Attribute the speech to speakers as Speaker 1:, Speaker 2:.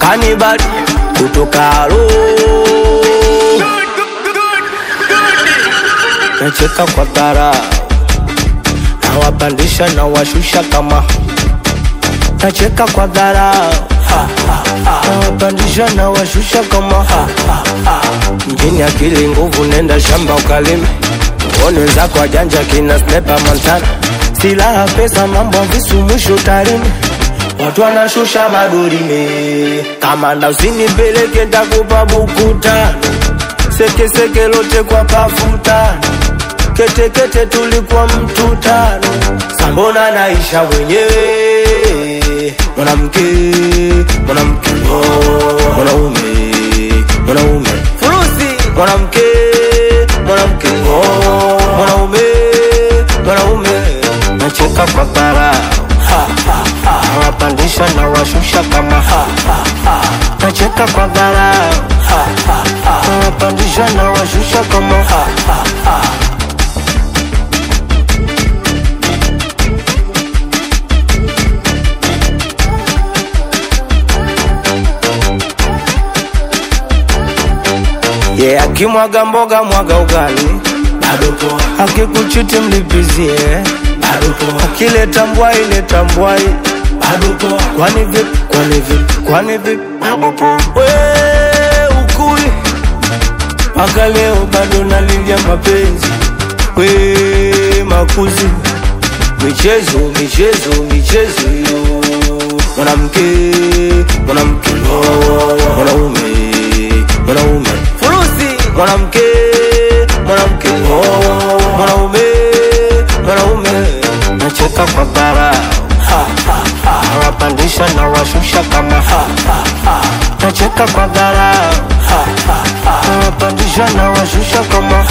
Speaker 1: Kanibali kutoka Alo. Nacheka kwa dharau, nawapandisha na washusha kama. Nacheka kwa dharau, nawapandisha na washusha kama. Mjini akili nguvu, nenda shamba ukalime. Uone wenzako wajanja kina sniper Montana. Silaha pesa mambo visu mwisho tarime. Watu wanashusha madurime. Kamanda usinipeleke nitakupa buku 5. Seke seke lote kwa pafuta. Kete kete tulikuwa mtu 5. Sambona naisha wenyewe. Mwanamke, mwanamke, mwanaume, mwanaume. Furusi, mwanamke, mwanamke, mwanaume, mwanaume. Nacheka kwa dharau, nawapandisha na washusha kama. Nacheka kwa dharau, nawapandisha na washusha kama. Yeah, akimwaga mboga mwaga ugali. Bado poa. Akikuchiti mlipizie. Bado poa. Akileta mbwai leta mbwai. Bado poa. Kwani vipi, kwani vipi, kwani vipi? Bado poa. Wee ukui. Paka leo bado nalilia mapenzi. Wee makuzi. Michezo, michezo, michezo yo. Mwanamke, mwanamke, mwanaume, mwanaume. Mwanamke, mwanamke, mwanaume, mwanaume. Nacheka kwa dharau, nawapandisha na washusha kama. Nacheka kwa dharau, nawapandisha na washusha kama.